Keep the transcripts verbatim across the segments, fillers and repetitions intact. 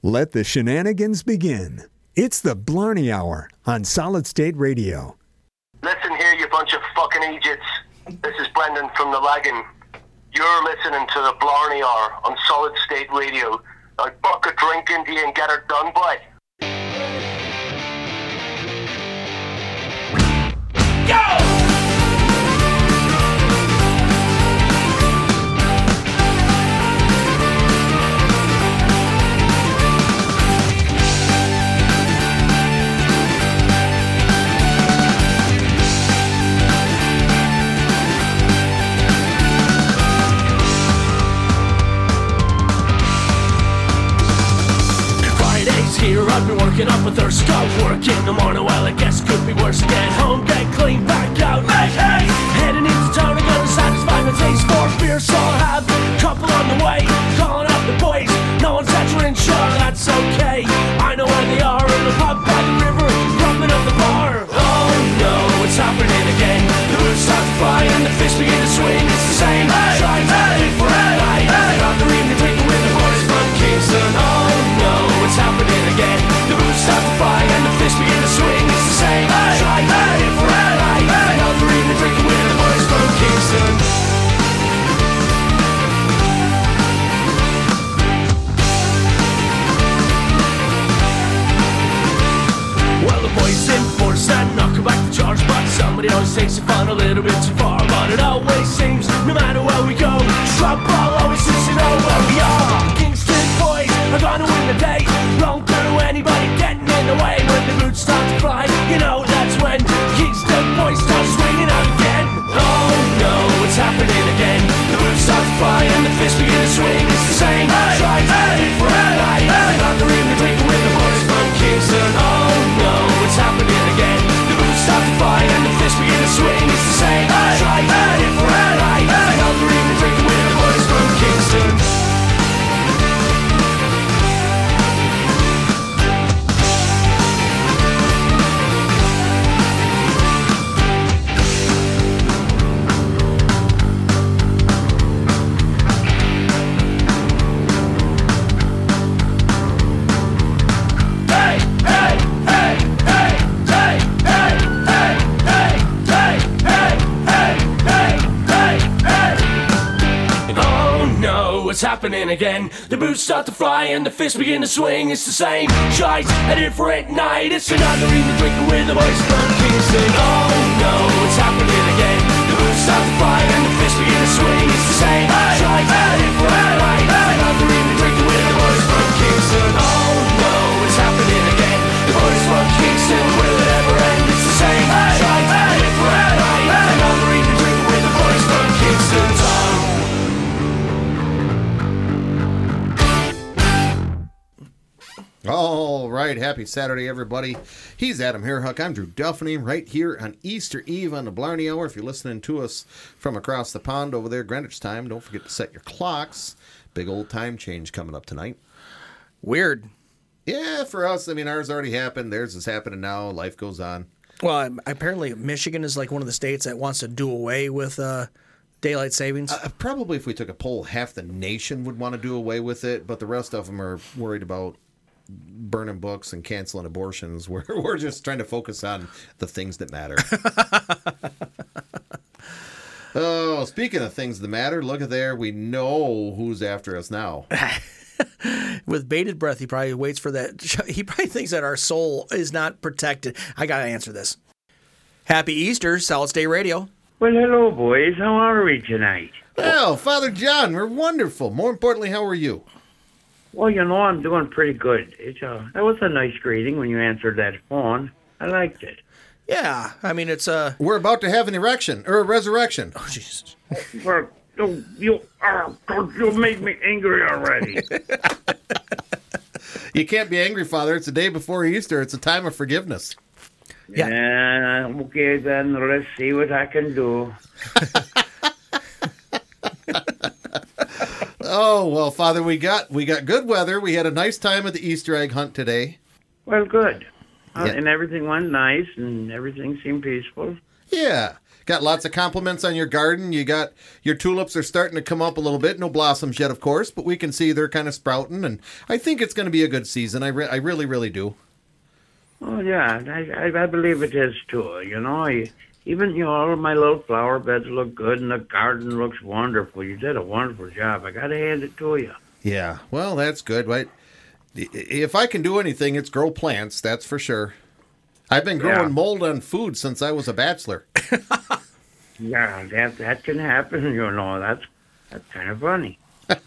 Let the shenanigans begin. It's the Blarney Hour on Solid State Radio. Listen here, you bunch of fucking idiots. This is Brendan from the Lagan. You're listening to the Blarney Hour on Solid State Radio. Now buck a drink into you and get her done, boy. Go! Here I've been working up a thirst, got work in the morning. Well, I guess could be worse. Get home, get clean, back out, hey, hey. Heading into town, I'm gonna satisfy my taste for beer, so I'll have a couple on the way. Calling up the boys, no one's answering, sure, that's okay. I know where they are, in the pub by the river, rubbing up the bar. Oh no, it's happening again. The roof starts flying, the fish begin to swing. It's the same, hey, try hey, for hey, hey, hey. After evening drinking with the boys from Kingston. Oh no, it's happening again. The boots start to fly and the fish begin to swing. It's the same. Hey, try hey, for hey, hey, hey. Now for evening drinking with the boys from Kingston. Well, the boys enforce that, knock back the charge, but somebody always takes it fun a little bit too far. But it always seems, no matter where we go, trouble always seems to know where we are. Kingston boys are gonna win the day. Won't go to anybody getting in the way. When the boots start to fly, you know that's when Kingston boys start swinging out again. Oh no, it's happening again. The boots start to fly and the fish begin to swing. It's the same. Hey, try hey, for hey, hey. Not the evening drinking with the boys from Kingston. Oh no, it's happening again. The boots start to fly and the fish begin to swing. It's the same. Hey, try hey, for hey, hey. Not the evening drinking with the boys from Kingston. It's happening again. The boots start to fly and the fish begin to swing. It's the same shite, a different night. It's another evening drinking with the boys from Kingston. Oh no, it's happening again. The boots start to fly and the fish begin to swing. It's the same shite, a different night. Another evening drinking with the boys from Kingston. Oh no, it's happening again. The boys from Kingston, will it ever end? It's the same shite, a different night. Another evening drinking with the boys from Kingston. All right, happy Saturday, everybody. He's Adam Hairhuck. I'm Drew Duffney, right here on Easter Eve on the Blarney Hour. If you're listening to us from across the pond over there, Greenwich time, don't forget to set your clocks. Big old time change coming up tonight. Weird. Yeah, for us, I mean, ours already happened. Theirs is happening now. Life goes on. Well, apparently Michigan is like one of the states that wants to do away with uh, daylight savings. Uh, probably if we took a poll, half the nation would want to do away with it, but the rest of them are worried about burning books and canceling abortions. We're, we're just trying to focus on the things that matter. Oh, speaking of things that matter, look at there. We know who's after us now. With bated breath, he probably waits for that. He probably thinks that our soul is not protected. I got to answer this. Happy Easter, Solid State Radio. Well, hello, boys. How are we tonight? Well, Father John, we're wonderful. More importantly, how are you? Well, you know, I'm doing pretty good. It's a, that was a nice greeting when you answered that phone. I liked it. Yeah, I mean, it's a... Uh... We're about to have an erection, or a resurrection. Oh, Jesus. Well, you, you, uh, you made me angry already. You can't be angry, Father. It's the day before Easter. It's a time of forgiveness. Yeah. yeah okay, then let's see what I can do. Oh, well, Father, we got we got good weather. We had a nice time at the Easter egg hunt today. Well, good. Uh, yeah. And everything went nice, and everything seemed peaceful. Yeah. Got lots of compliments on your garden. You got your tulips are starting to come up a little bit. No blossoms yet, of course, but we can see they're kind of sprouting, and I think it's going to be a good season. I, re- I really, really do. Oh, yeah, I, I, I believe it is, too. You know, I, even, you know, all of my little flower beds look good, and the garden looks wonderful. You did a wonderful job. I got to hand it to you. Yeah, well, that's good. Right? If I can do anything, it's grow plants, that's for sure. I've been growing Yeah. mold on food since I was a bachelor. Yeah, that that can happen, you know. That's that's kind of funny.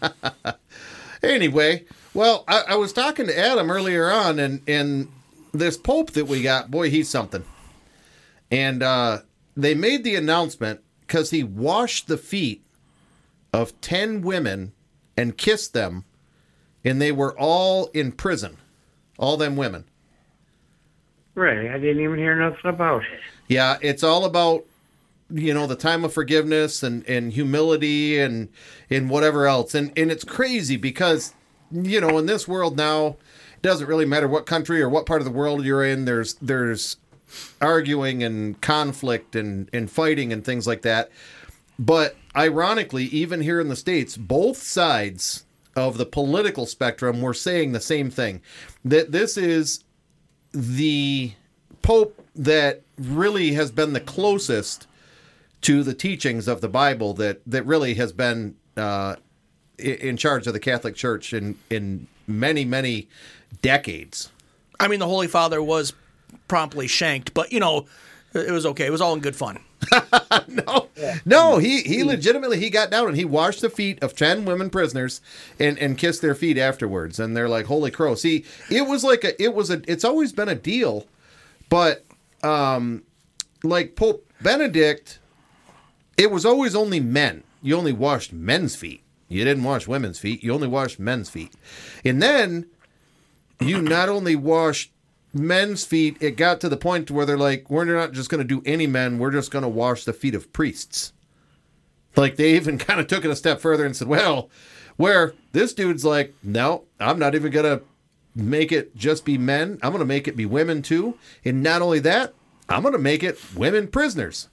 Anyway, well, I, I was talking to Adam earlier on, and, and this Pope that we got, boy, he's something. And uh, they made the announcement because he washed the feet of ten women and kissed them, and they were all in prison, all them women. Really, I didn't even hear nothing about it. Yeah, it's all about, you know, the time of forgiveness and, and humility and and whatever else. And and it's crazy because, you know, in this world now, it doesn't really matter what country or what part of the world you're in. There's there's arguing and conflict and, and fighting and things like that. But ironically, even here in the States, both sides of the political spectrum were saying the same thing, that this is the Pope that really has been the closest to the teachings of the Bible that, that really has been uh, in charge of the Catholic Church in, in many, many decades. I mean, the Holy Father was promptly shanked, but, you know, it was okay. It was all in good fun. no, no, he, he legitimately, he got down and he washed the feet of ten women prisoners and, and kissed their feet afterwards. And they're like, holy crow. See, it was like a, it was a, it's always been a deal, but um, like Pope Benedict, it was always only men. You only washed men's feet. You didn't wash women's feet. You only washed men's feet. And then you not only washed men's feet, it got to the point where they're like, we're not just going to do any men, we're just going to wash the feet of priests. Like, they even kind of took it a step further and said, well, where this dude's like, no, I'm not even going to make it just be men. I'm going to make it be women too. And not only that, I'm going to make it women prisoners.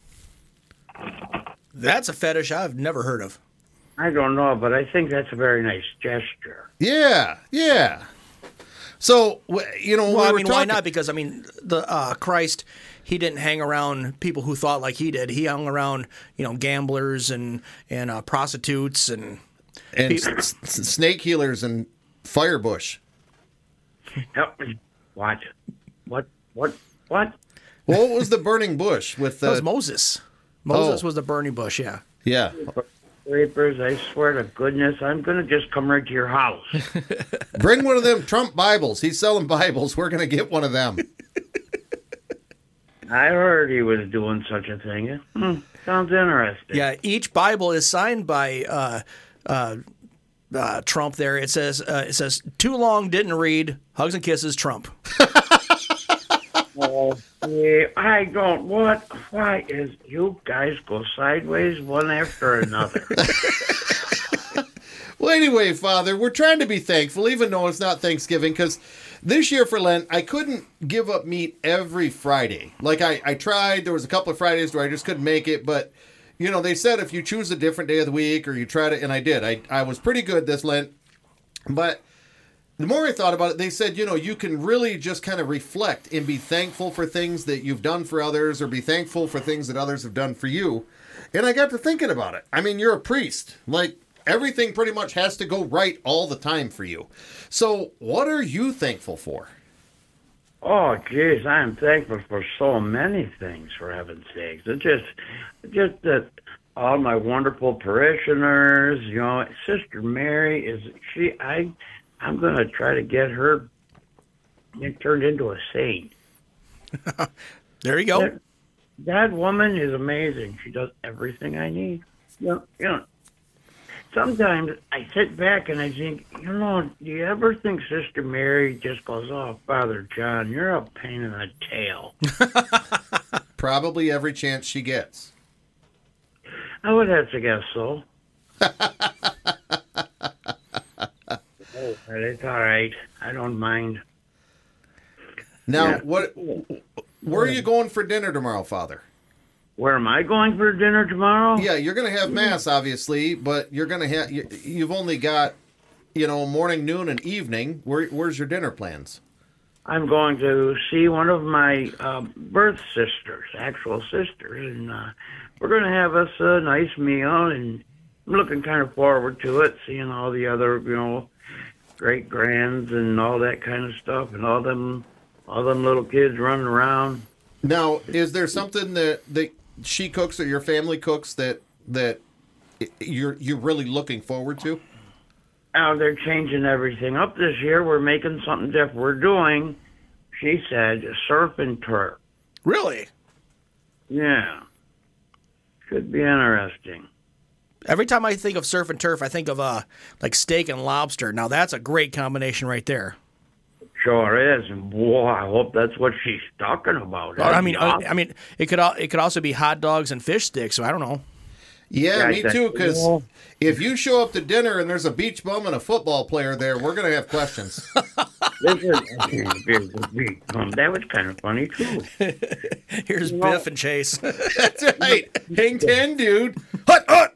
That's a fetish I've never heard of. I don't know, but I think that's a very nice gesture. Yeah, yeah. So, you know, Well, we I were mean, why talking- not? Because, I mean, the uh, Christ, he didn't hang around people who thought like he did. He hung around, you know, gamblers and, and uh, prostitutes and... and s- s- snake healers and firebush. Help me. What? What? What? What? Well, what was the burning bush with That was the... Moses. Moses Oh. was the burning bush, yeah. Yeah. Papers, I swear to goodness, I'm going to just come right to your house. Bring one of them Trump Bibles. He's selling Bibles. We're going to get one of them. I heard he was doing such a thing. Hmm, sounds interesting. Yeah, each Bible is signed by uh, uh, uh, Trump there. It says, uh, it says, too long, didn't read, hugs and kisses, Trump. Oh, yeah, I don't. What? Why is you guys go sideways one after another? Well, anyway, Father, we're trying to be thankful, even though it's not Thanksgiving, because this year for Lent, I couldn't give up meat every Friday. Like, I, I tried. There was a couple of Fridays where I just couldn't make it, but, you know, they said if you choose a different day of the week or you try to, and I did. I, I was pretty good this Lent, but the more I thought about it, they said, you know, you can really just kind of reflect and be thankful for things that you've done for others or be thankful for things that others have done for you. And I got to thinking about it. I mean, you're a priest. Like, everything pretty much has to go right all the time for you. So what are you thankful for? Oh, geez, I am thankful for so many things, for heaven's sakes. It's just, just that all my wonderful parishioners, you know, Sister Mary is, she, I, I'm going to try to get her turned into a saint. There you go. That, that woman is amazing. She does everything I need. You know, you know, sometimes I sit back and I think, you know, do you ever think Sister Mary just goes, oh, Father John, you're a pain in the tail? Probably every chance she gets. I would have to guess so. Oh, but it's all right. I don't mind. Now, Yeah. what? Where are you going for dinner tomorrow, Father? Where am I going for dinner tomorrow? Yeah, you're going to have mass, obviously, but you're going to have. You, you've only got, you know, morning, noon, and evening. Where, where's your dinner plans? I'm going to see one of my uh, birth sisters, actual sisters, and uh, we're going to have us a nice meal, and I'm looking kind of forward to it, seeing all the other, you know, great grands and all that kind of stuff, and all them, all them little kids running around. Now, is there something that, that she cooks or your family cooks that that you're you're really looking forward to? Now they're changing everything up this year. We're making something different. We're doing, she said, surf and turf. Really? Yeah. Should be interesting. Every time I think of surf and turf, I think of uh, like steak and lobster. Now that's a great combination right there. Sure is, and boy, I hope that's what she's talking about. Well, I mean, Yeah. I, I mean, it could al- it could also be hot dogs and fish sticks. So I don't know. Yeah, Yeah, me I too. think- Because well- if you show up to dinner and there's a beach bum and a football player there, we're gonna have questions. This is- um, that was kind of funny too. Here's Biff and Chase. That's right. Hang ten, dude. Hut hut.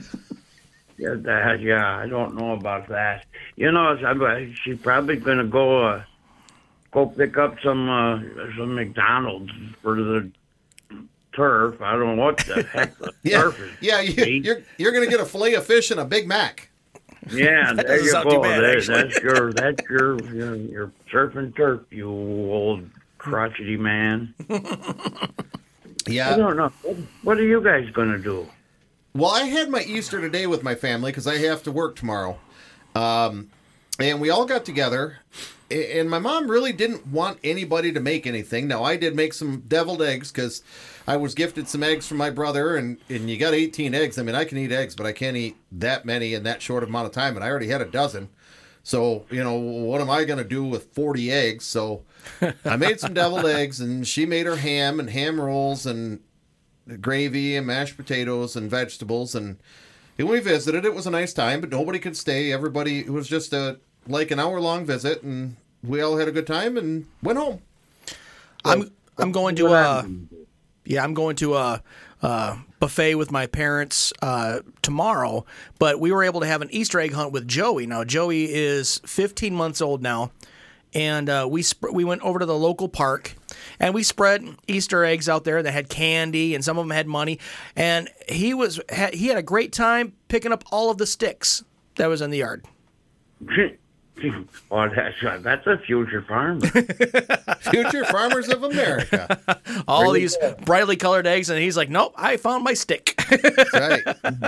Yeah, that, yeah, I don't know about that. You know, I- she's probably gonna go uh, go pick up some uh, some McDonald's for the turf. I don't know what the heck the Yeah, turf is. yeah. You, you're you're gonna get a fillet of fish and a Big Mac. Yeah, there doesn't you sound go. too bad, There- actually. that's your that's your, your your surf and turf, you old crotchety man. I Yeah. don't know. What, what are you guys gonna do? Well, I had my Easter today with my family because I have to work tomorrow. Um, and we all got together. a- And my mom really didn't want anybody to make anything. Now, I did make some deviled eggs because I was gifted some eggs from my brother. And, and you got eighteen eggs. I mean, I can eat eggs, but I can't eat that many in that short amount of time. And I already had a dozen. So, you know, what am I going to do with forty eggs? So I made some deviled eggs, and she made her ham and ham rolls and gravy and mashed potatoes and vegetables, and, and we visited. It was a nice time, but nobody could stay. Everybody, it was just a like an hour long visit, and we all had a good time and went home. I'm I'm going to uh, yeah, I'm going to a, a buffet with my parents uh, tomorrow. But we were able to have an Easter egg hunt with Joey. Now Joey is fifteen months old now, and uh, we sp- we went over to the local park. And we spread Easter eggs out there that had candy, and some of them had money. And he was ha- he had a great time picking up all of the sticks that was in the yard. Oh, that's that's a future farmer. Future farmers of America. All these brightly colored eggs, and he's like, "Nope, I found my stick." That's right.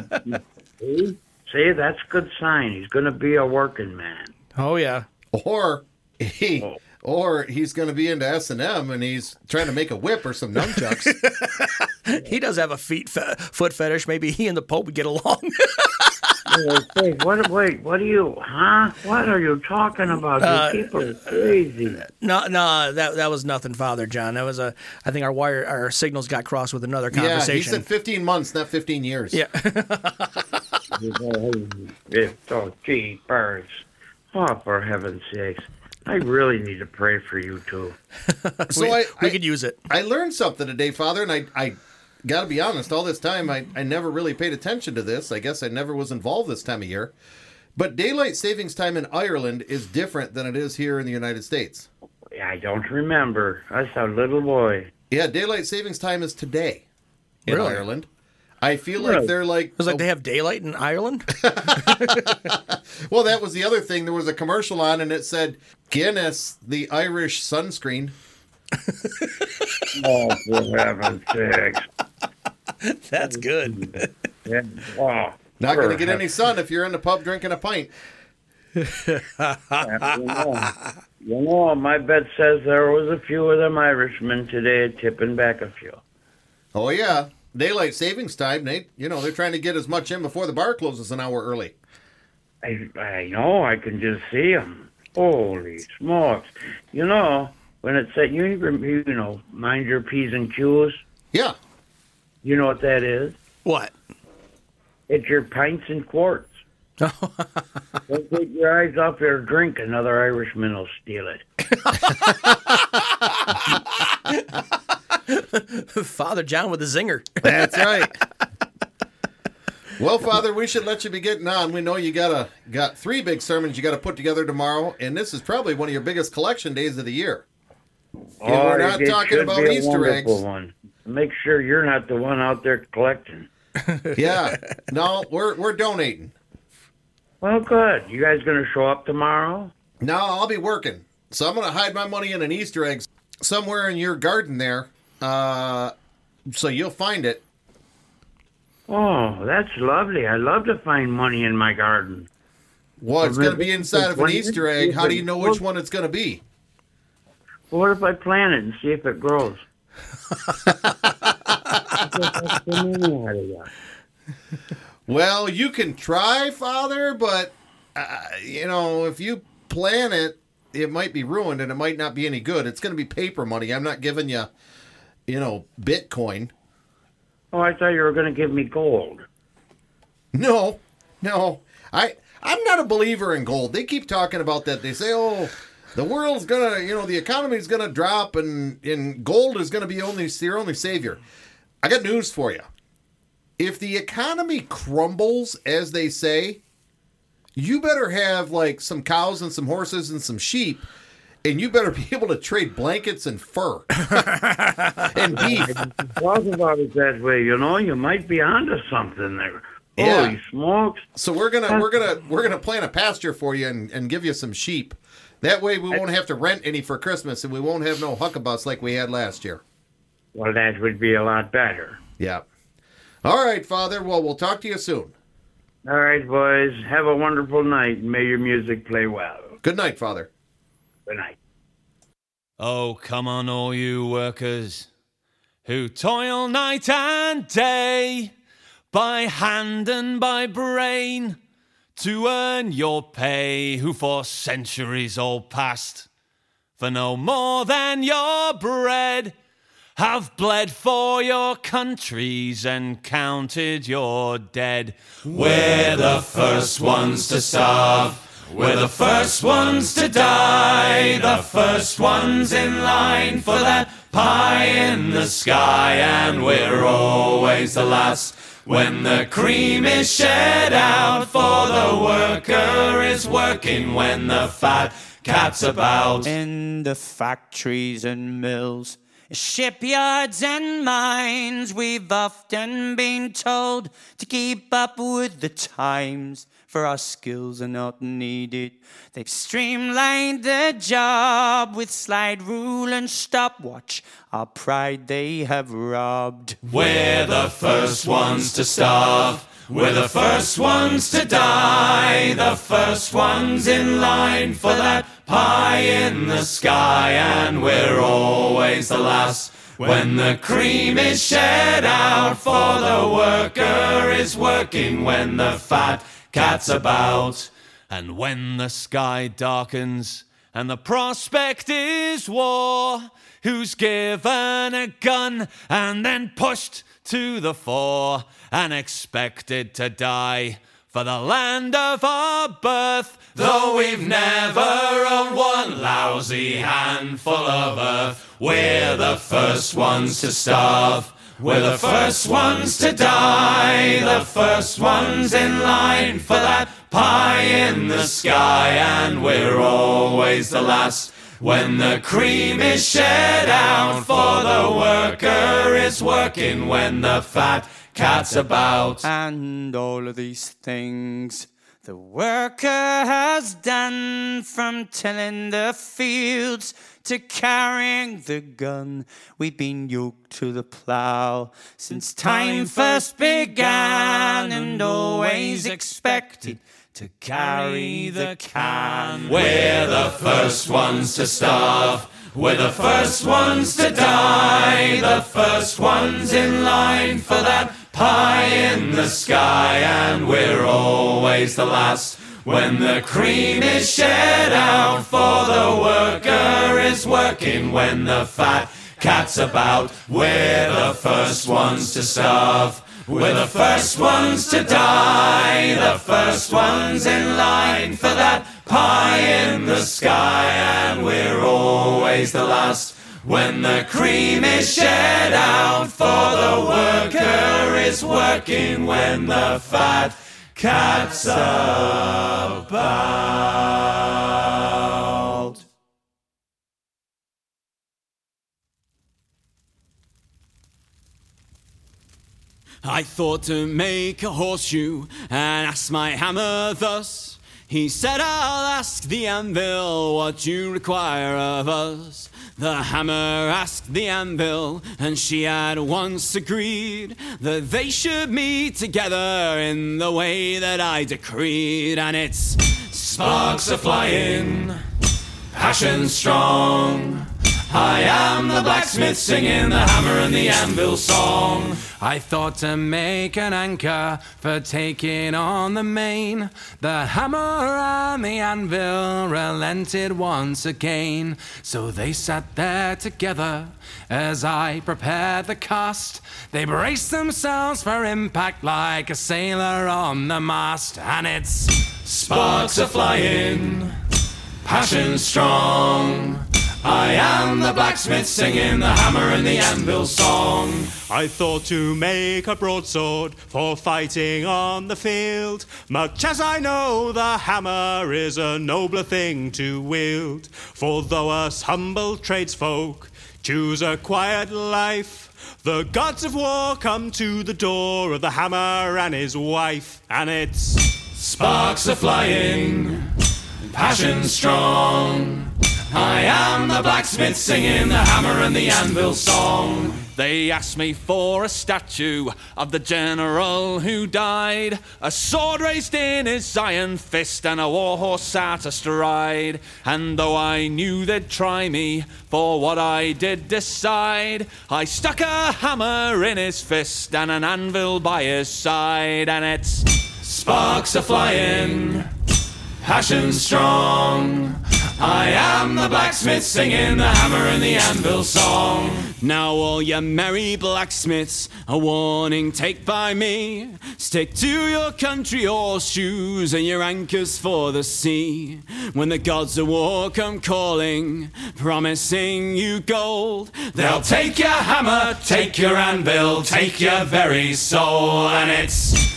See, that's a good sign. He's going to be a working man. Oh yeah. Or he, or he's going to be into S and M, and he's trying to make a whip or some nunchucks. He does have a feet fe- foot fetish. Maybe he and the Pope would get along. Hey, what? Wait, what are you? Huh? What are you talking about? Uh, You people are crazy. no, no, that that was nothing, Father John. That was a. I think our wire, our signals got crossed with another Yeah, he conversation. said fifteen months, not fifteen years. Yeah. It's all cheapers. Oh, for heaven's sakes! I really need to pray for you too. So we, I, we I, could use it. I learned something today, Father, and I, I got to be honest, all this time I, I never really paid attention to this. I guess I never was involved this time of year. But daylight savings time in Ireland is different than it is here in the United States. I don't remember. I was a little boy. Yeah, daylight savings time is today in Really? Ireland. I feel like Really? they're like, It was like they have daylight in Ireland. well, that was the other thing. There was a commercial on, and it said Guinness, the Irish sunscreen. Oh, for heaven's sakes! That's good. Yeah. Oh, Not going to for get any sun if you're in the pub drinking a pint. You know, you know, my bet says there was a few of them Irishmen today tipping back a few. Oh yeah, daylight savings time. They, you know, they're trying to get as much in before the bar closes an hour early. I, I know, I can just see them. Holy smokes. You know, when it said, you, you know, mind your P's and Q's, Yeah. you know what that is? What? It's your pints and quarts. Don't take your eyes off your drink, another Irishman will steal it. Father John with the zinger. That's right. Well, Father, we should let you be getting on. We know you got a got three big sermons you got to put together tomorrow, and this is probably one of your biggest collection days of the year. And Oh, we're not it talking should about be a Easter eggs. wonderful one. Make sure you're not the one out there collecting. Yeah, no, we're we're donating. Well, good. You guys going to show up tomorrow? No, I'll be working, so I'm going to hide my money in an Easter egg somewhere in your garden there, uh, so you'll find it. Oh, that's lovely. I love to find money in my garden. Well, it's Well, going to be inside of an when- Easter egg. How do you know which one it's going to be? Well, what if I plant it and see if it grows? Well, you can try, Father, but, uh, you know, if you plan it, it might be ruined and it might not be any good. It's going to be paper money. I'm not giving you, you know, Bitcoin. Oh, I thought you were going to give me gold. No, no. I, I'm not a believer in gold. They keep talking about that. They say, oh, the world's going to, you know, the economy's going to drop and, and gold is going to be only your only savior. I got news for you. If the economy crumbles, as they say, you better have like some cows and some horses and some sheep, and you better be able to trade blankets and fur and beef. Talk about it that way, you know. You might be onto something there. Yeah. Holy smokes! So we're gonna we're gonna we're gonna plant a pasture for you and, and give you some sheep. That way we won't have to rent any for Christmas, and we won't have no huckabus like we had last year. Well, that would be a lot better. Yeah. All right, Father. Well, we'll talk to you soon. All right, boys. Have a wonderful night, and may your music play well. Good night, Father. Good night. Oh, come on, all you workers who toil night and day, by hand and by brain, to earn your pay, who for centuries all past, for no more than your bread, have bled for your countries and counted your dead. We're the first ones to starve, we're the first ones to die, the first ones in line for that pie in the sky, and we're always the last when the cream is shed out, for the worker is working when the fat cat's about. In the factories and mills, shipyards and mines, we've often been told to keep up with the times, for our skills are not needed. They've streamlined the job with slide rule and stopwatch. Our pride they have robbed. We're the first ones to starve, we're the first ones to die, the first ones in line for that pie in the sky, and we're always the last when the cream is shed out, for the worker is working when the fat cat's about. And when the sky darkens and the prospect is war, who's given a gun and then pushed to the fore and expected to die for the land of our birth, though we've never owned one lousy handful of earth. We're the first ones to starve, we're the first ones to die, the first ones in line for that pie in the sky, and we're always the last when the cream is shed out, for the worker is working when the fat cat's about. And all of these things the worker has done, from tilling the fields to carrying the gun. We've been yoked to the plough since time first began, and always expected to carry the can. We're the first ones to starve, we're the first ones to die, the first ones in line for that pie in the sky, and we're always the last when the cream is shed out, for the worker is working when the fat cat's about. We're the first ones to starve, we're the first ones to die, the first ones in line for that pie in the sky, and we're always the last When the cream is shed out, for the worker is working. When the fat cat's about. I thought to make a horseshoe and asked my hammer thus. He said, I'll ask the anvil what you require of us. The hammer asked the anvil, and she at once agreed that they should meet together in the way that I decreed. And it's sparks are flying, passion strong. I am the blacksmith singing the hammer and the anvil song. I thought to make an anchor for taking on the main. The hammer and the anvil relented once again. So they sat there together as I prepared the cast. They braced themselves for impact like a sailor on the mast. And it's sparks are flying, passion strong. I am the blacksmith singing the hammer and the anvil song. I thought to make a broadsword for fighting on the field, much as I know the hammer is a nobler thing to wield. For though us humble tradesfolk choose a quiet life, the gods of war come to the door of the hammer and his wife. And it's sparks are flying, passion strong. I am the blacksmith singing the hammer and the anvil song. They asked me for a statue of the general who died, a sword raised in his iron fist and a war horse sat astride. And though I knew they'd try me for what I did decide, I stuck a hammer in his fist and an anvil by his side. And it's sparks are flying, passion strong. I am the blacksmith singing the hammer and the anvil song. Now all you merry blacksmiths, a warning take by me. Stick to your country horseshoes and your anchors for the sea. When the gods of war come calling, promising you gold, they'll take your hammer, take your anvil, take your very soul. And it's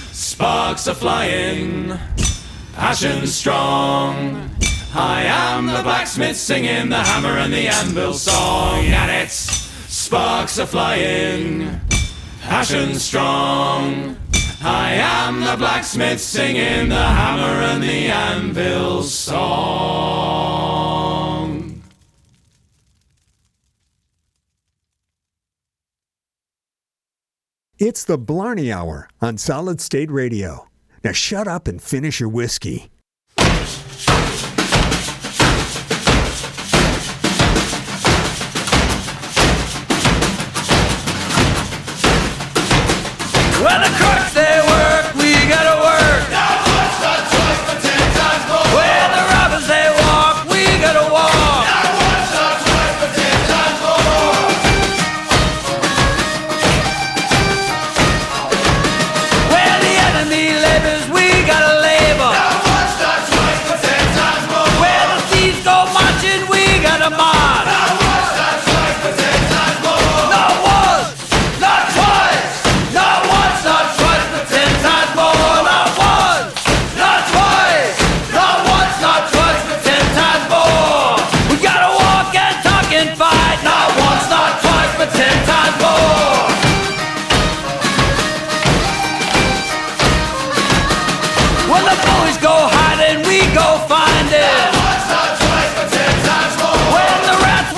sparks are flying, passion strong. I am the blacksmith singing the hammer and the anvil song. And it's sparks are flying, passion strong. I am the blacksmith singing the hammer and the anvil song. It's the Blarney Hour on Solid State Radio. Now shut up and finish your whiskey. Well, the crooks, they work, we gotta work. Now what's the choice for ten times more? Well, the robbers, they walk, we gotta walk. Now what's the choice for ten times more? Well, the enemy labors, we gotta labor. Now what's the choice for ten times more? Well, the thieves go marching, we gotta march. Now what's the choice for ten times more? Not once, not twice, not once, not twice, but ten times more. Not once, not twice, not once, not twice, but ten times more. We gotta walk and talk and fight. Not once, not twice, but ten times more. When the bullies go hiding, we go find it. Not once, not twice, but ten times more. When the rats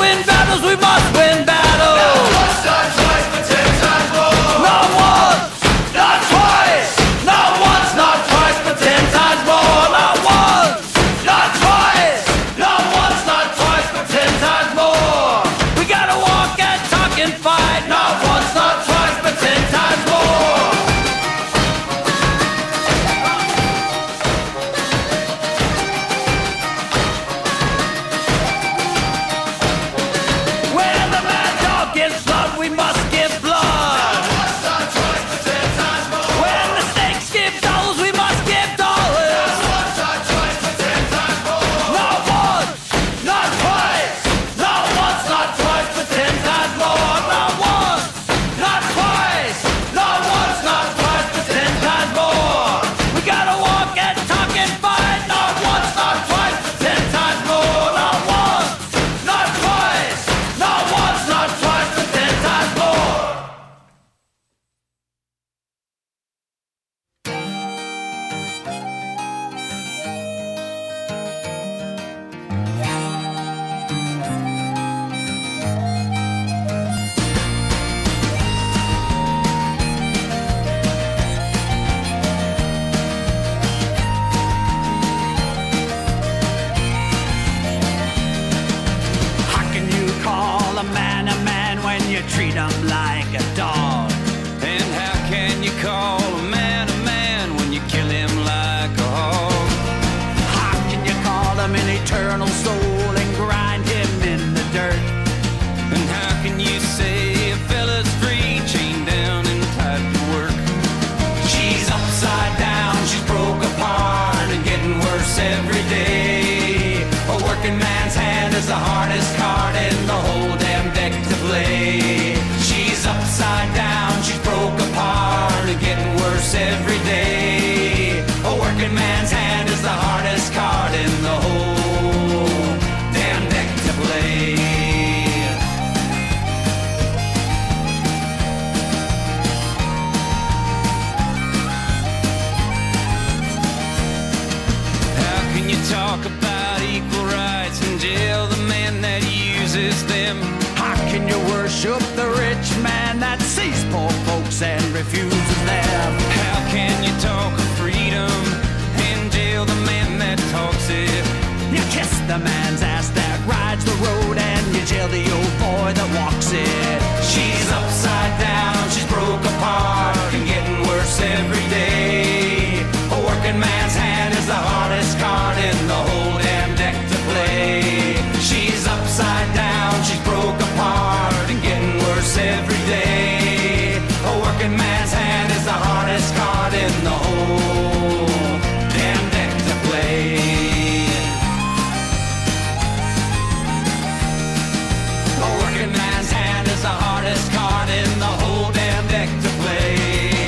you treat them like a dog? And how can you call a man a man when you kill him like a hog? How can you call him an eternal soul and grind him in the dirt? And how can you say a fella's free, chained down and tied to work? She's upside down, she's broke apart and getting worse every day. A working man's hand is the hardest card in the whole damn deck to play. She's upside down, she's broke apart and getting worse every day. A working man's hand is the hardest card in the whole damn deck to play. How can you talk about equal rights and jail the man that uses them? How can you worship the rich man that sees poor folks and refuses them? How can you talk of freedom and jail the man that talks it? You kiss the man's ass that rides the road and you jail the old boy that walks it. She's upside down, she's broke apart and getting worse every day. A working man's hand is the hardest card in the whole damn deck to play. She's upside down, she's broke apart and getting worse every day. A working man's hand is the hardest card in the whole damn deck to play. A working man's hand is the hardest card in the whole damn deck to play.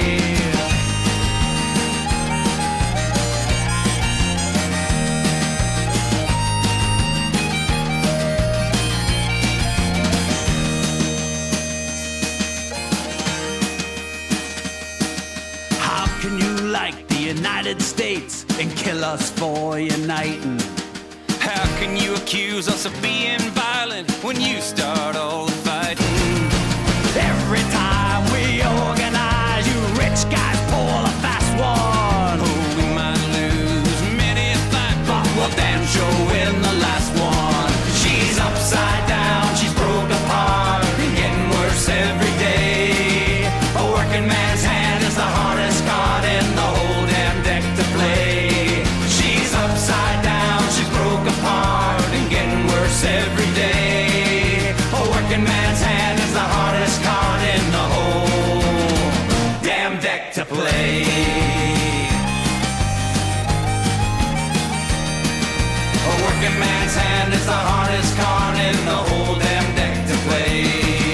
How can you like the United States and kill us for uniting? How can you accuse us of being violent when you start all the fighting? Every time we organize, you rich guys pull a fast one. Oh, we might lose many a fight, But we'll damn sure win the last one. She's upside down, she's broke apart and getting worse every day. A working man's hand is the hardest card in the whole damn deck to play. She's upside down, she's broke apart and getting worse every day. A working man's hand is the hardest card in the whole damn deck to play. A working man's hand is the hardest card in the whole damn deck to play.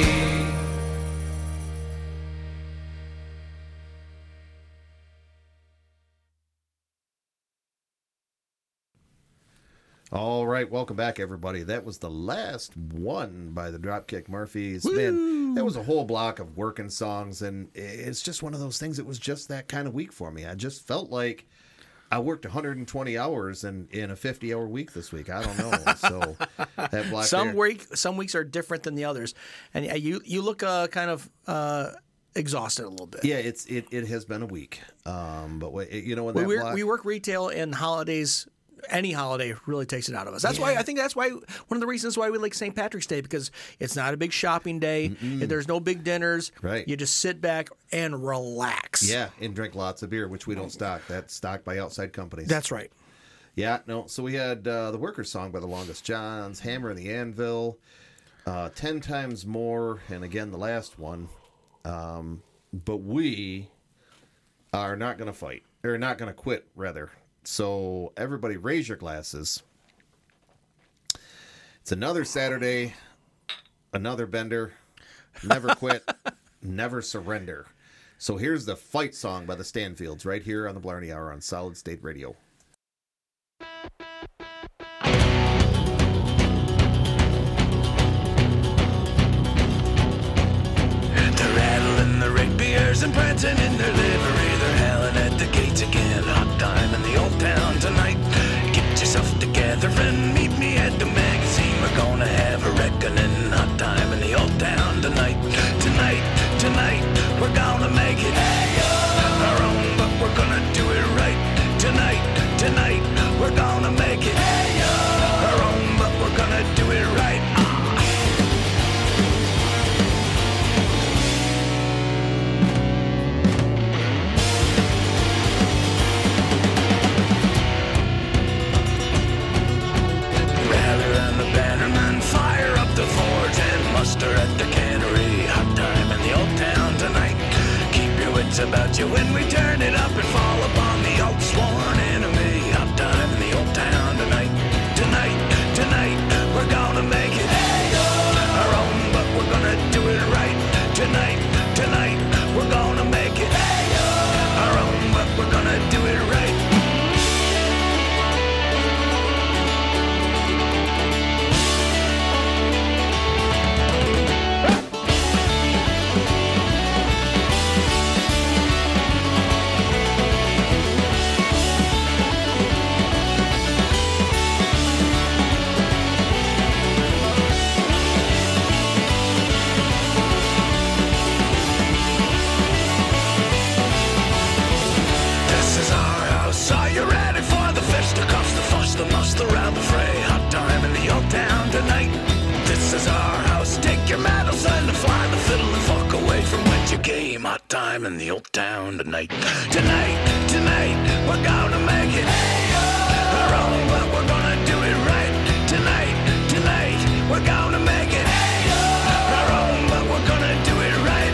All right, welcome back, everybody. That was the last one by the Dropkick Murphys. Man, that was a whole block of working songs, and it's just one of those things. It was just that kind of week for me. I just felt like I worked one hundred twenty hours in, in a fifty-hour week this week. I don't know. So that block Some there- week, some weeks are different than the others, and uh, you you look uh, kind of uh, exhausted a little bit. Yeah, it's it, it has been a week. Um, but wait, you know when we, that we, block, we work retail, and holidays. Any holiday really takes it out of us. That's why I think that's why one of the reasons why we like Saint Patrick's Day, because it's not a big shopping day. There's no big dinners. Right. You just sit back and relax. yeah, and drink lots of beer, which we don't stock. That's stocked by outside companies. That's right. Yeah, no. So we had uh, the Workers' Song by the Longest Johns, Hammer and the Anvil, uh, Ten Times More, and again the last one. Um, but we are not going to fight, or not going to quit, rather. So everybody raise your glasses. It's another Saturday, another bender. Never quit, never surrender. So here's the fight song by the Stanfields right here on the Blarney Hour on Solid State Radio. They're rattling the rapiers and prancing in their livery. They're howling at the gates again. Hot time in the old town tonight. Get yourself together, friend. Meet me at the magazine. We're gonna have a reckoning. Hot time in the old town tonight. Tonight, tonight, we're gonna make it our own, but we're gonna do it right. Tonight, tonight, we're gonna make it our own, but we're gonna do it right. Ah. hit you when we turn it up and fall upon the old sworn enemy. Hot time in the old town tonight. Tonight, tonight, we're gonna make it our own, but we're gonna do it right. Tonight, tonight, we're gonna make it our own, but we're gonna do it right. Are you ready for the fisticuffs, the fuss, the muss, the round, the fray? Hot time in the old town tonight. This is our house. Take your medals and fly the fiddle and fuck away from whence you came. Hot time in the old town tonight. Tonight, tonight, we're gonna make it our own, but we're gonna do it right. Tonight, tonight, we're gonna make it our own, but we're gonna do it right.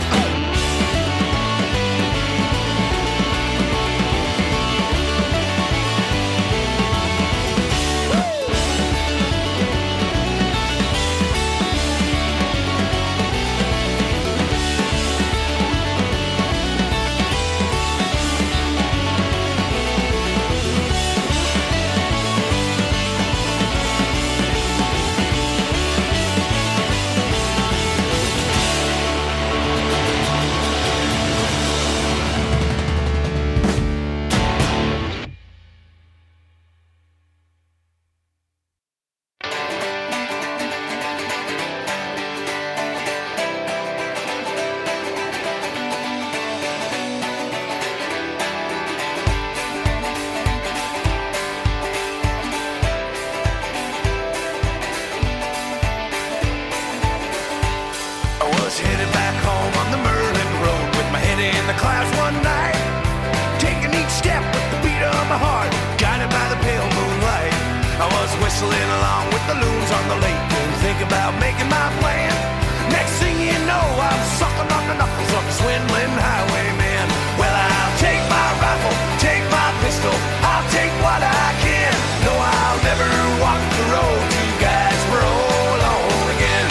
Whistling along with the loons on the lake and think about making my plan. Next thing you know, I'm sucking on the knuckles of a swindling highwayman. Well, I'll take my rifle, take my pistol, I'll take what I can. No, I'll never walk the road two guys roll on again.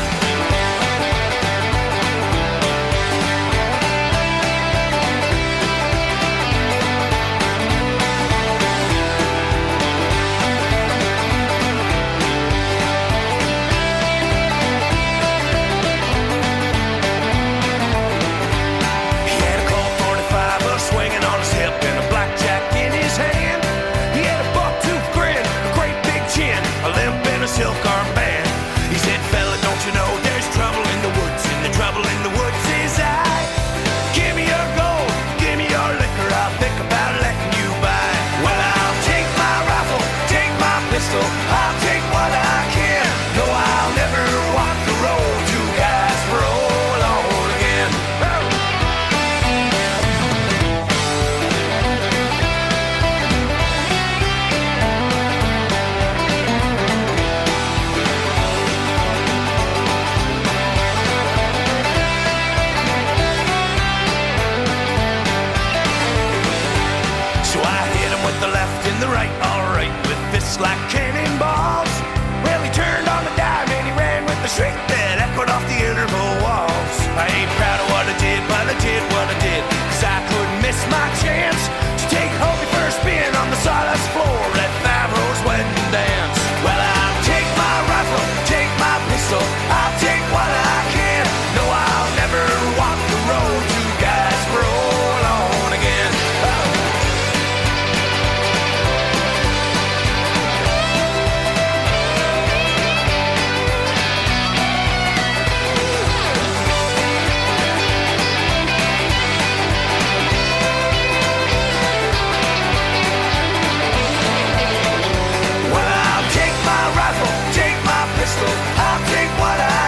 Silk armband. He said, fella, don't you know there's trouble in the woods, and the trouble in the woods is I. Give me your gold, give me your liquor, I'll think about letting you buy. Well, I'll take my rifle, take my pistol, I'll take what I can. No, I'll never walk the road two guys roll on again. The left and the right, alright, with fists like cannonballs. Well, he turned on the dime and he ran with the shriek that echoed off the interval walls. I ain't proud of what I did, but I did what I did, cause I couldn't miss my chance to take Hobie for a spin on the sawdust floor at Five Rose Wedding Dance. Well, I'll take my rifle, take my pistol, I'll take what I can. No, I'll never walk the road two guys roll on again. Oh. I'll take what I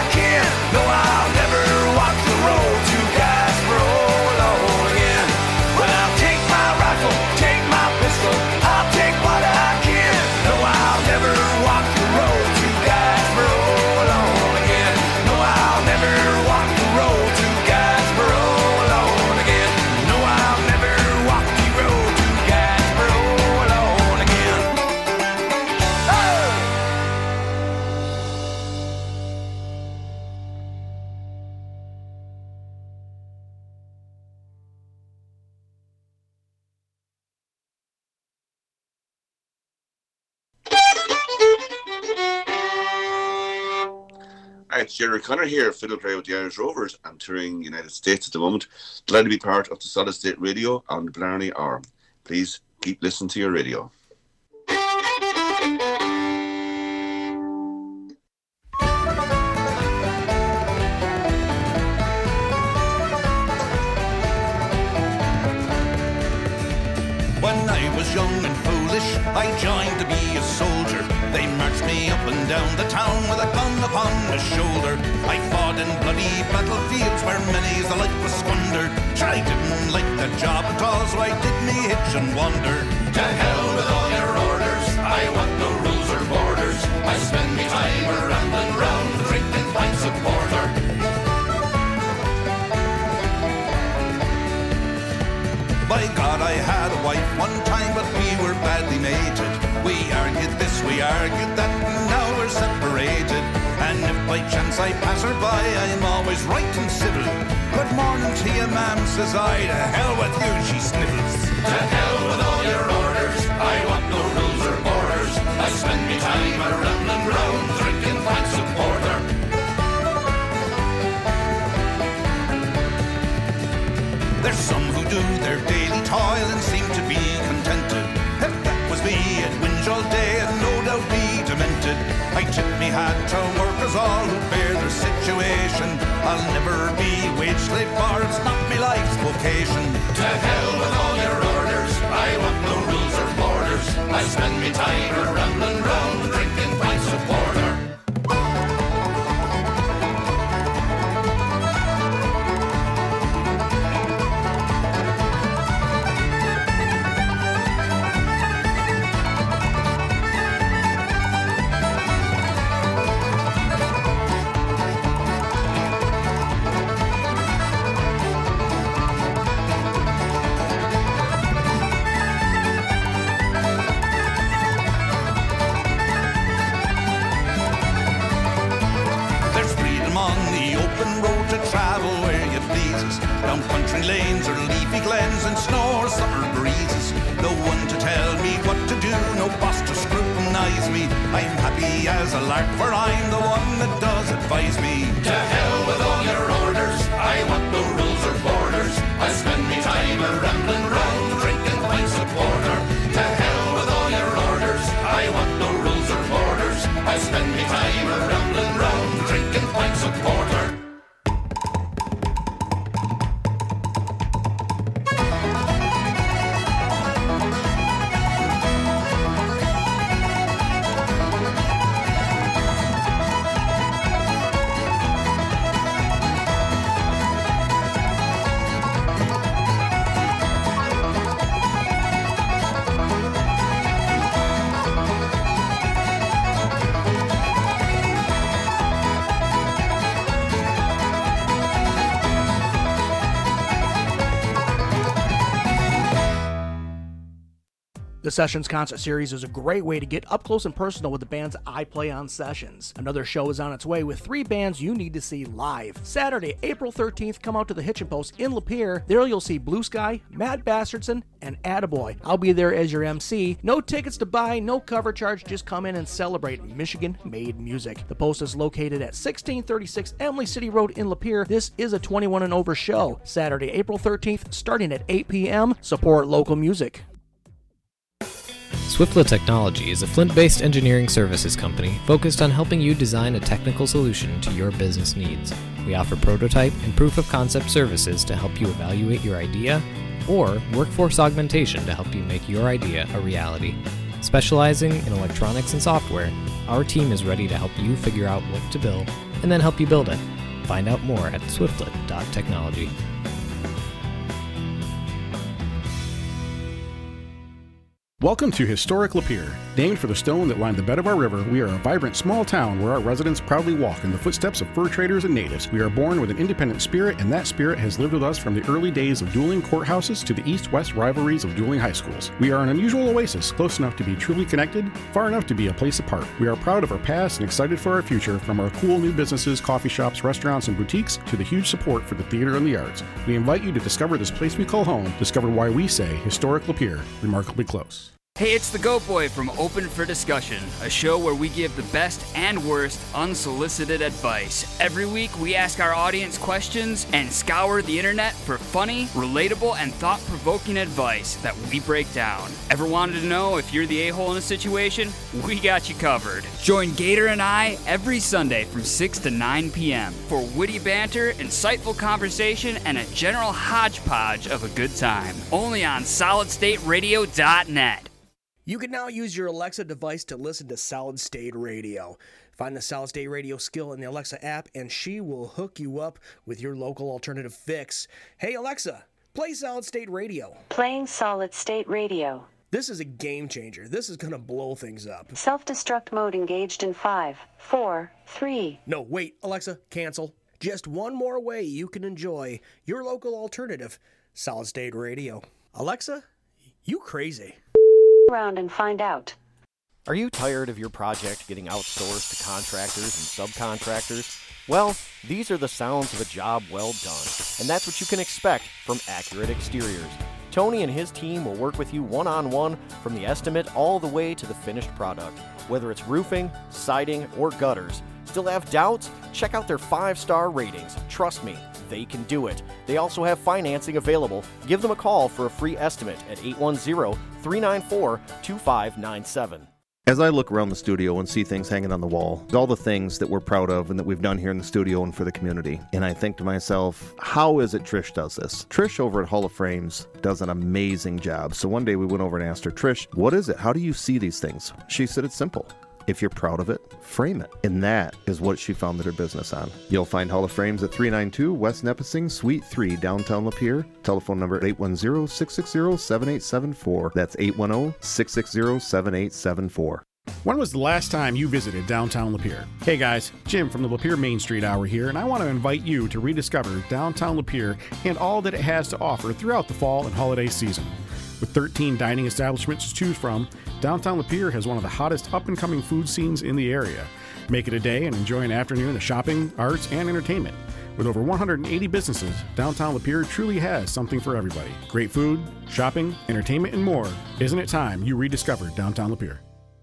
Hi, it's Jerry Connor here, fiddle player with the Irish Rovers and touring United States at the moment. Glad to be part of the Solid State Radio on the Blarney Hour. Please keep listening to your radio. When I was young and foolish, I joined to be a soldier. They marched me up and down the town with a gun upon my shoulder. I fought in bloody battlefields where many's the life was squandered. Sure, I didn't like the job at all, so I did me hitch and wander. To hell with all your orders, I want no rules or borders. I spend me time a rambling round, drinking pints of porter. By God, I had a wife one time, but we were badly mated. We argued this, we argued that, and now we're separated. And if by chance I pass her by, I'm always right and civil. Good morning to you, ma'am, says I. To hell with you, she sniffles. To hell with all your orders, I want no rules or borders. I spend me time a rambling round, drinking pints of porter. There's some who do their daily toil and seem to be contented. If that was me, I'd whinge all day and no doubt be demented. I tip me hat to workers all who bear their situation. I'll never be wage slave for it's not me life's vocation. To hell with all your orders, I want no rules or borders. I spend me time a rambling round, drinking pints of porter. Down country lanes or leafy glens and snore summer breezes. No one to tell me what to do, no boss to scrutinize me. I'm happy as a lark, for I'm the one that does advise me. To hell with all your orders, I want no rules or borders. I spend me time a rambling round, drinking pints of porter. To hell with all your orders, I want no rules or borders. I spend me time a rambling round, drinking pints of porter. The Sessions Concert Series is a great way to get up close and personal with the bands I play on Sessions. Another show is on its way with three bands you need to see live. Saturday, April thirteenth, come out to the Hitchin Post in Lapeer. There you'll see Blue Sky, Matt Bastardson, and Attaboy. I'll be there as your M C. No tickets to buy, no cover charge, just come in and celebrate Michigan-made music. The Post is located at sixteen thirty-six Emily City Road in Lapeer. This is a twenty-one and over show. Saturday, April thirteenth, starting at eight p.m. Support local music. Swiftlet Technology is a Flint-based engineering services company focused on helping you design a technical solution to your business needs. We offer prototype and proof of concept services to help you evaluate your idea, or workforce augmentation to help you make your idea a reality. Specializing in electronics and software, our team is ready to help you figure out what to build and then help you build it. Find out more at swiftlet dot technology. Welcome to historic Lapeer. Named for the stone that lined the bed of our river, we are a vibrant small town where our residents proudly walk in the footsteps of fur traders and natives. We are born with an independent spirit, and that spirit has lived with us from the early days of dueling courthouses to the east-west rivalries of dueling high schools. We are an unusual oasis, close enough to be truly connected, far enough to be a place apart. We are proud of our past and excited for our future, from our cool new businesses, coffee shops, restaurants, and boutiques to the huge support for the theater and the arts. We invite you to discover this place we call home, discover why we say historic Lapeer, remarkably close. Hey, it's the Goat Boy from Open for Discussion, a show where we give the best and worst unsolicited advice. Every week, we ask our audience questions and scour the internet for funny, relatable, and thought-provoking advice that we break down. Ever wanted to know if you're the a-hole in a situation? We got you covered. Join Gator and I every Sunday from six to nine p.m. for witty banter, insightful conversation, and a general hodgepodge of a good time. Only on solid state radio dot net. You can now use your Alexa device to listen to Solid State Radio. Find the Solid State Radio skill in the Alexa app, and she will hook you up with your local alternative fix. Hey, Alexa, play Solid State Radio. Playing Solid State Radio. This is a game changer. This is going to blow things up. Self-destruct mode engaged in five, four, three. No, wait, Alexa, cancel. Just one more way you can enjoy your local alternative, Solid State Radio. Alexa, you crazy. Around and find out. Are you tired of your project getting outsourced to contractors and subcontractors? Well, these are the sounds of a job well done, and that's what you can expect from Accurate Exteriors. Tony and his team will work with you one-on-one from the estimate all the way to the finished product. Whether it's roofing, siding, or gutters, still have doubts? Check out their five-star ratings. Trust me, they can do it. They also have financing available. Give them a call for a free estimate at eight one zero, three nine four, two five nine seven. As I look around the studio and see things hanging on the wall, all the things that we're proud of and that we've done here in the studio and for the community, and I think to myself, how is it Trish does this? Trish over at Hall of Frames does an amazing job. So one day we went over and asked her, Trish, what is it? How do you see these things? She said it's simple. If you're proud of it, frame it. And that is what she founded her business on. You'll find Hall of Frames at three ninety-two West Nipissing, Suite three, downtown Lapeer. Telephone number eight one zero, six six zero, seven eight seven four. That's eight one zero, six six zero, seven eight seven four. When was the last time you visited downtown Lapeer? Hey guys, Jim from the Lapeer Main Street Hour here, and I want to invite you to rediscover downtown Lapeer and all that it has to offer throughout the fall and holiday season. With thirteen dining establishments to choose from, downtown Lapeer has one of the hottest up-and-coming food scenes in the area. Make it a day and enjoy an afternoon of shopping, arts, and entertainment. With over one hundred eighty businesses, downtown Lapeer truly has something for everybody. Great food, shopping, entertainment, and more. Isn't it time you rediscovered downtown Lapeer?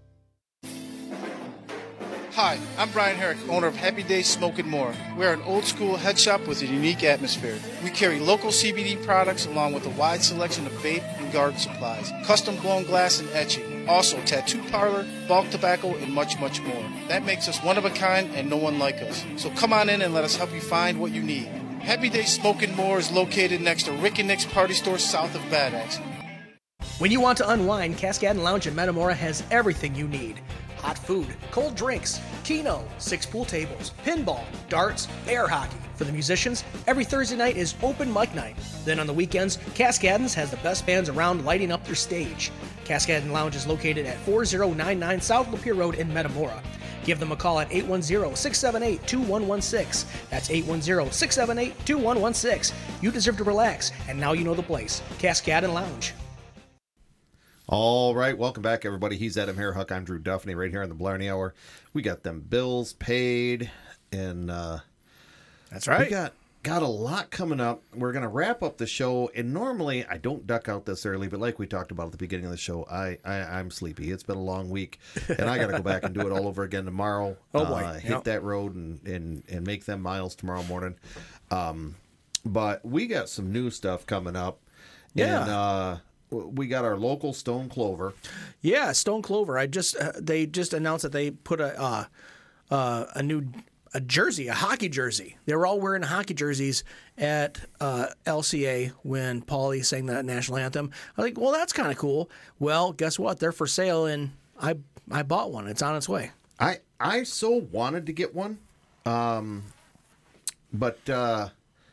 Hi, I'm Brian Herrick, owner of Happy Days Smoke and More. We're an old-school head shop with a unique atmosphere. We carry local C B D products along with a wide selection of vape and garden supplies, custom-blown glass and etching, also tattoo parlor, bulk tobacco, and much, much more. That makes us one of a kind and no one like us. So come on in and let us help you find what you need. Happy Days Smoke and More is located next to Rick and Nick's Party Store south of Bad Axe. When you want to unwind, Cascade Lounge in Metamora has everything you need. Hot food, cold drinks, keno, six pool tables, pinball, darts, air hockey. For the musicians, every Thursday night is open mic night. Then on the weekends, Cascadens has the best bands around lighting up their stage. Cascadon Lounge is located at four oh nine nine South Lapeer Road in Metamora. Give them a call at eight one zero, six seven eight, two one one six. That's eight one zero, six seven eight, two one one six. You deserve to relax, and now you know the place. Cascadon Lounge. All right, welcome back, everybody. He's Adam Hairhuck. I'm Drew Duffney, right here on the Blarney Hour. We got them bills paid, and uh, that's right. We got got a lot coming up. We're gonna wrap up the show, and normally I don't duck out this early, but like we talked about at the beginning of the show, I, I I'm sleepy. It's been a long week, and I got to go back and do it all over again tomorrow. Oh boy, uh, hit yep. that road and, and and make them miles tomorrow morning. Um, but we got some new stuff coming up. Yeah. And, uh, we got our local Stone Clover. Yeah, Stone Clover. I just uh, they just announced that they put a uh, uh, a new a jersey, a hockey jersey. They were all wearing hockey jerseys at uh, L C A when Paulie sang the national anthem. I was like, well, that's kind of cool. Well, guess what? They're for sale, and I I bought one. It's on its way. I I so wanted to get one, um, but. Uh,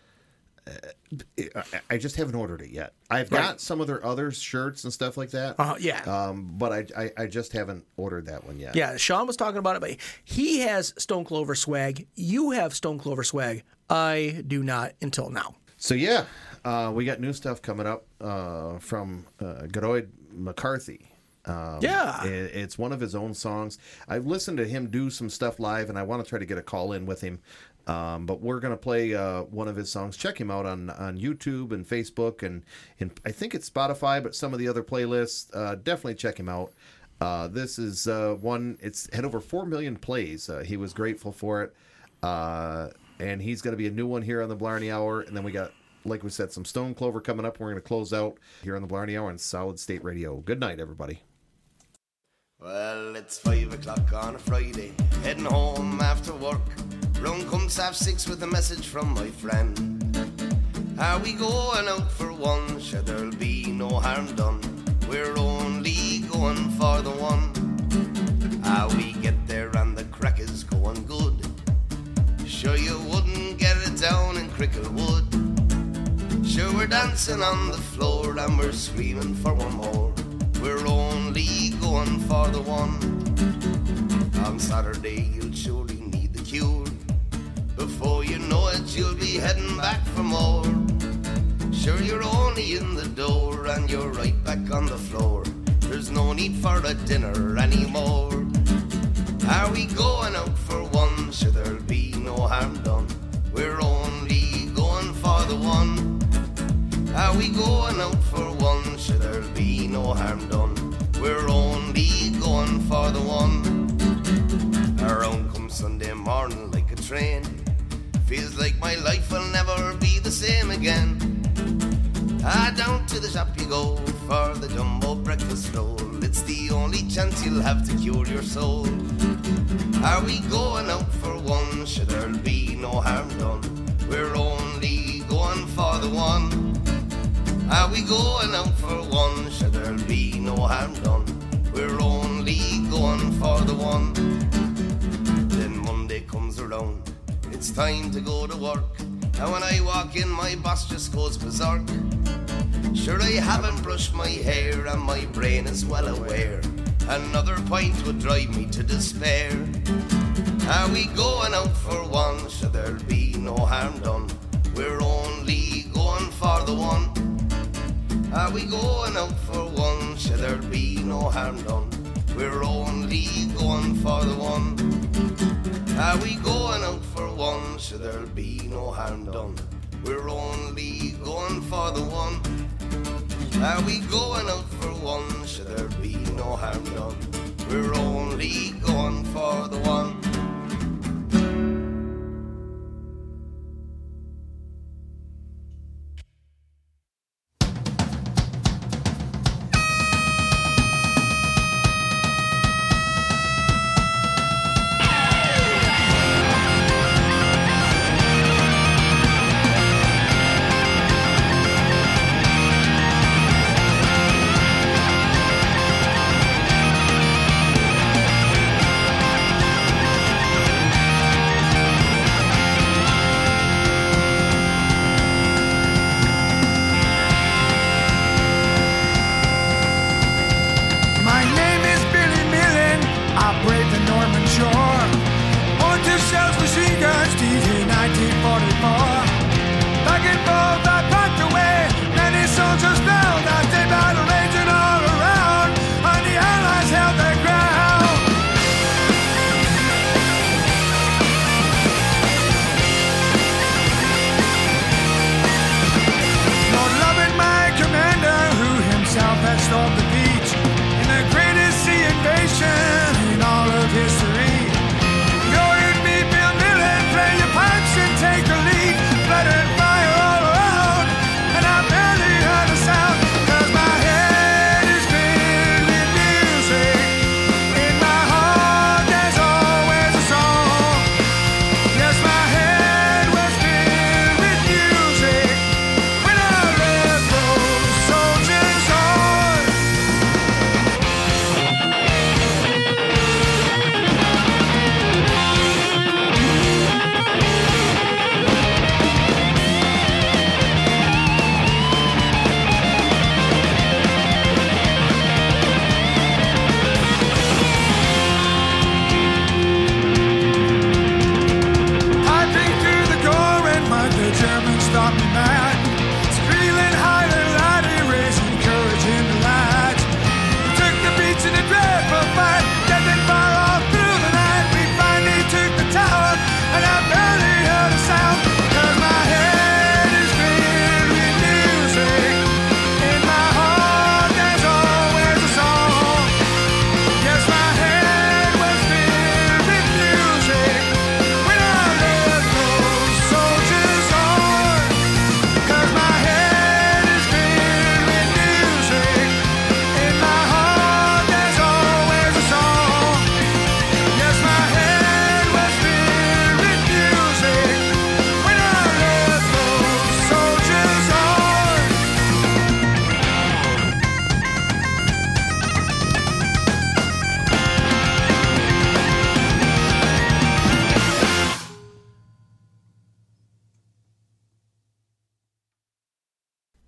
I just haven't ordered it yet. I've got right. some of their other shirts and stuff like that. Uh, yeah. Um, but I, I, I just haven't ordered that one yet. Yeah, Sean was talking about it, but he has Stone Clover swag. You have Stone Clover swag. I do not until now. So, yeah, uh, we got new stuff coming up uh, from uh, Geroid McCarthy. Um, yeah. It, it's one of his own songs. I've listened to him do some stuff live, and I want to try to get a call in with him Um, but we're going to play uh, one of his songs. Check him out on, on YouTube and Facebook, and, and I think it's Spotify, but some of the other playlists. Uh, definitely check him out. Uh, this is uh, one, it's had over four million plays. Uh, he was grateful for it. Uh, and he's going to be a new one here on the Blarney Hour. And then we got, like we said, some Stone Clover coming up. We're going to close out here on the Blarney Hour on Solid State Radio. Good night, everybody. Well, it's five o'clock on a Friday, heading home after work. Round comes half six with a message from my friend. Are we going out for one? Sure, there'll be no harm done. We're only going for the one. Ah, we get there and the crack is going good. Sure you wouldn't get it down in Cricklewood. Sure we're dancing on the floor and we're screaming for one more. We're only going for the one. On Saturday you'll surely need the cure. Before you know it you'll be heading back for more. Sure you're only in the door and you're right back on the floor. There's no need for a dinner anymore. Are we going out for one? Sure there'll be no harm done. We're only going for the one. Are we going out for one? Sure there'll be no harm done. We're only going for the one. Around comes Sunday morning like a train. Feels like my life will never be the same again. Ah, down to the shop you go for the jumbo breakfast roll. It's the only chance you'll have to cure your soul. Are we going out for one? Sure there'll be no harm done. We're only going for the one. Are we going out for one? Sure there'll be no harm done. We're only going for the one. Then Monday comes around, it's time to go to work. And when I walk in my boss just goes berserk. Sure I haven't brushed my hair and my brain is well aware another pint would drive me to despair. Are we going out for one? Sure there'll be no harm done. We're only going for the one. Are we going out for one? Sure there'll be no harm done. We're only going for the one. Are we going out for one? Sure there'll be no harm done. We're only going for the one. Are we going out for one? Sure there'll be no harm done. We're only going for the one.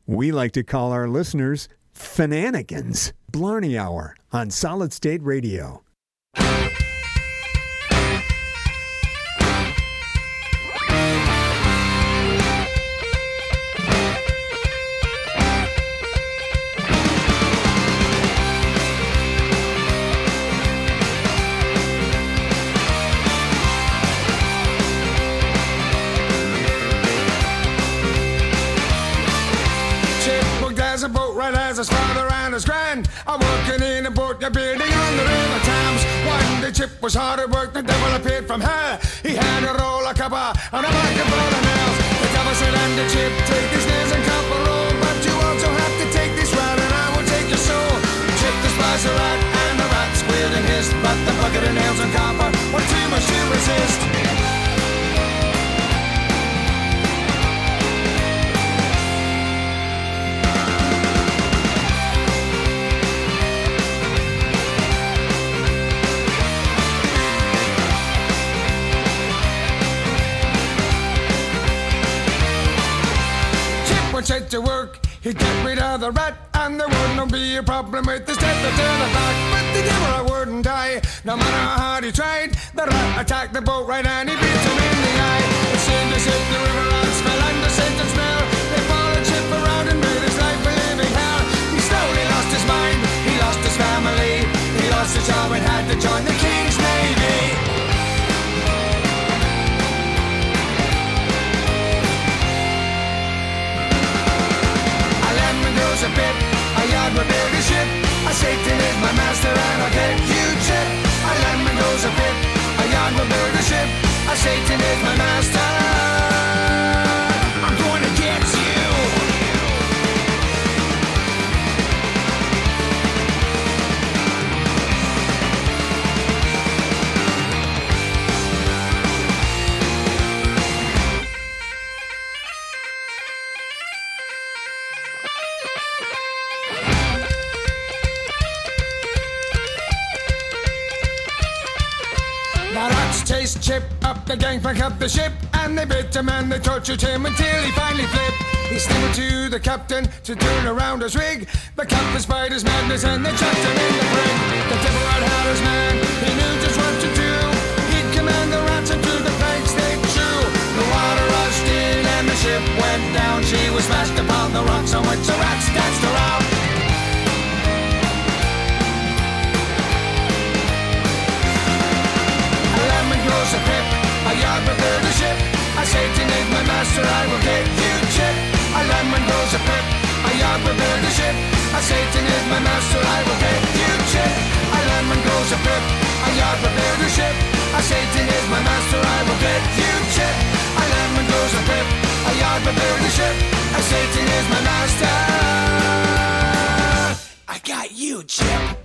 We like to call our listeners Fananigans. Blarney Hour on Solid State Radio. A boat right as his father and his grand are working in a boat, you're building on the river Thames. One day Chip was hard at work, the devil appeared from hell. He had a roll of copper and a bucket full of nails. The devil said, and the Chip, take these nails and copper roll, but you also have to take this rod and I will take your soul. Chip despised the rat and the rat squealed and hissed, but the bucket of nails and copper were too much to resist. Set to work, he'd get rid of the rat, and there wouldn't be a problem with the step to the back. But the devil wouldn't die, no matter how hard he tried. The rat attacked the boat right and he beat him in the eye. It seemed as if the river rats fell under scent and smell. They followed Chip around and made his life a living hell. He slowly lost his mind, he lost his family, he lost his job and had to join the King's Navy. A bit, a yard will build a ship. A Satan is my master and I'll get you Chip. A lemon goes a bit, a yard will build a ship. A Satan is my master. I'm going to get you. Chased Chip up the gangplank of the ship, and they bit him and they tortured him until he finally flipped. He stammered to the captain to turn around his rig. The captain spied his madness and they chucked him in the brig. The devil had his man, he knew just what to do. He'd command the rats into the planks they chew. The water rushed in and the ship went down. She was smashed upon the rocks on which the rats danced around. A pip, a yard will build a ship. A Satan is my master, I will get you Chip. A lemon grows a pip, a yard will build a ship. A Satan is my master, I will get you Chip. A lemon grows a pip, a yard will build a ship. A Satan is my master, I will get you Chip. A lemon grows a pip, a yard will build a ship. A Satan is my master. I got you Chip.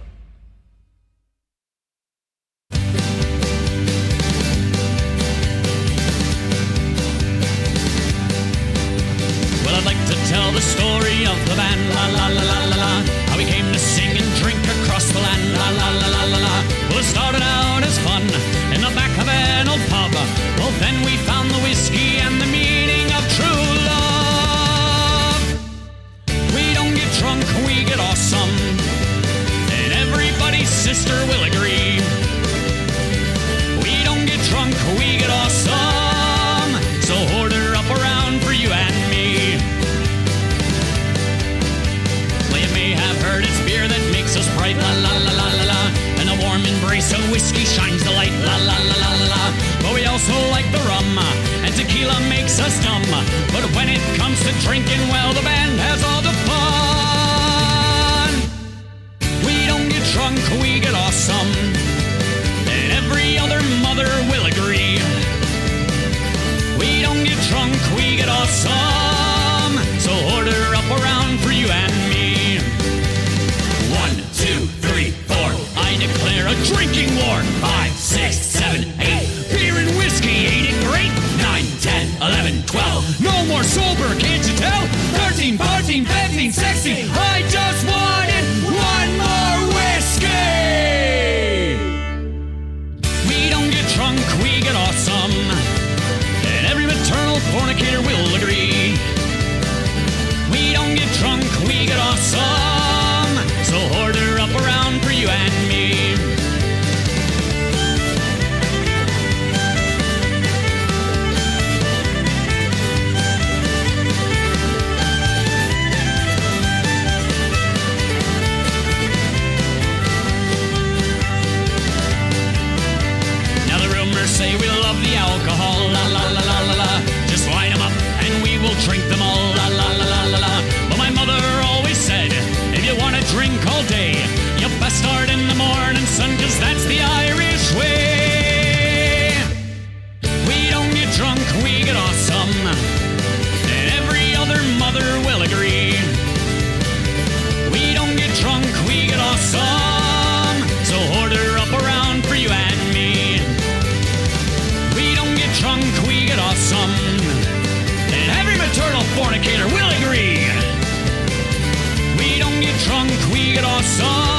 I'd like to tell the story of the band, la la la la la la. How we came to sing and drink across the land, la la la la la la. Well, it started out as fun in the back of an old pub. Well, then we found the whiskey and the meaning of true love. We don't get drunk, we get awesome, and everybody's sister will agree. We don't get drunk, we get awesome, so order up around for you and me. Heard it's beer that makes us bright, la la la la la la. And a warm embrace of whiskey shines the light, la la la la la la. But we also like the rum, and tequila makes us dumb. But when it comes to drinking, well, the band has all the fun. We don't get drunk, we get awesome, and every other mother will agree. We don't get drunk, we get awesome, so order up around for you and me. One, two, three, four, I declare a drinking war. Five, six, seven, eight, beer and whiskey, ain't it great? Nine, ten, eleven, twelve, no more sober, can't you tell? Thirteen, fourteen, fifteen, sixteen, I just wanted one more whiskey. We don't get drunk, we get awesome, and every maternal fornicator will agree. We don't get fornicator will agree. We don't get drunk, we get awesome.